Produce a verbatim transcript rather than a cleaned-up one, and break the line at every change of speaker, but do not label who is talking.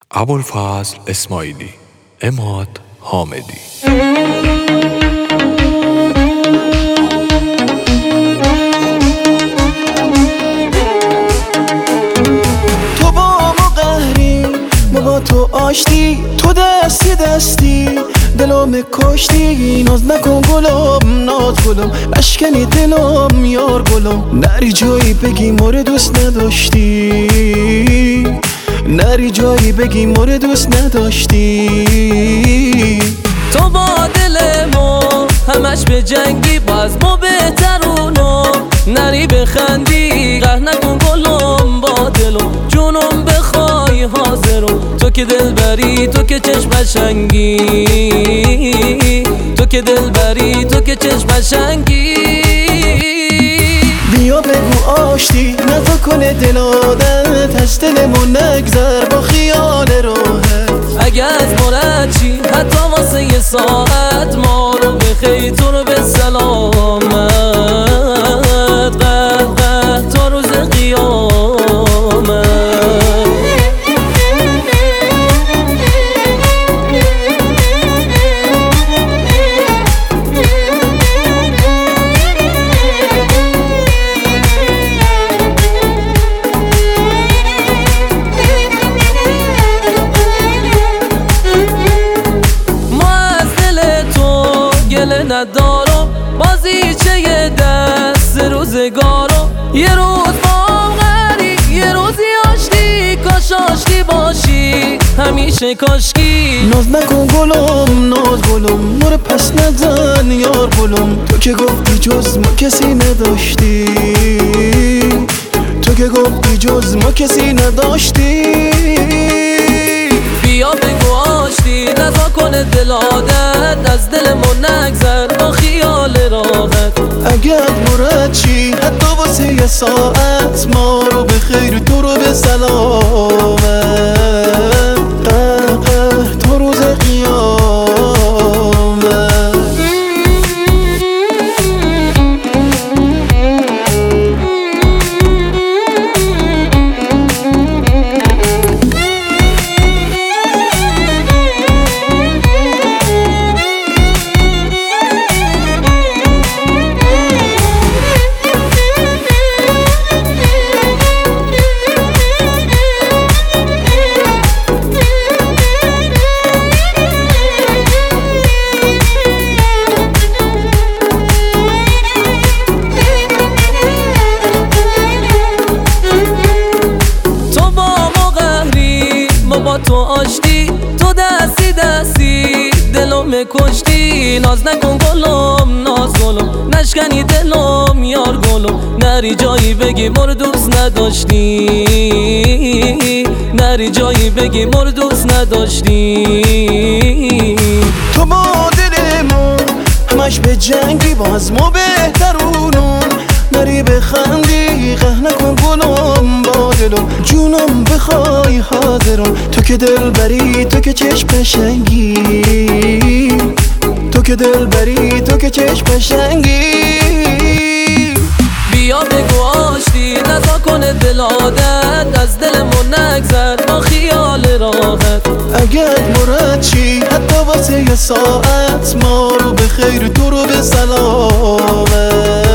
ابوالفضل اسماعیلی، عماد حامدی.
تو با ما قهری، ما با تو آشتی، تو دستی دستی دلم کشتی. ناز نکن گلم، ناز گلم، اشکنی دلم یار گلم. نری جایی بگی مورد دوست نداشتی، نری جایی بگی مورد دوست نداشتی.
تو با دل ما همش به جنگی، باز ما بهترونو نری بخندی. قهر نکن گلم با دلم، جونم بخوای حاضرم. تو که دل بری، تو که چشم قشنگی، تو که دل بری، تو که چشم قشنگی.
بیا بگو آشتی، نتا کنه دل عادت، از دلمون نگذر با خیال راحت.
اگه از مرد چی حتی واسه یه ساعت، ما رو بخیر تو رو به سلامت. قد قد تا روز قیامت. ندارم بازیچه یه دست روزگارم. یه روز با غری، یه روزی آشتی، کاش آشتی باشی همیشه کاشکی.
ناز نکن گلم، ناز گلم، مور پس نزن یار گلم. تو که گفتی جز ما کسی نداشتی، تو که گفتی جز ما کسی نداشتی.
بیا بگو آشتی، نزا کنه دل عادت، از دلمون نگذر با خیال راحت.
اگر مرد چی حتی واسه یه ساعت، ما رو به خیر تو رو به سلامت. قهر قهر تا روز قیامت.
با تو آشتی، تو دستی دستی دلم کشتی. ناز نکن گلم، ناز گلم، نشکنی دلم یار گلم. نری جایی بگی مورد دوست نداشتی، نری جایی بگی مورد دوست نداشتی.
تو با دل ما همش به جنگی، باز ما بهترونم نری بخندی. قهر نکن گلم با دلم، جونم بخوای حاضرم. تو که دل بری، تو که چشم قشنگی، تو که دل بری، تو که چشم قشنگی.
بیا بگو آشتی، نزا کنه دل عادت، از دلمون نگذر با خیال راحت.
اگر مرد چی حتی واسه یه ساعت، ما رو به خیر تو رو به سلامت.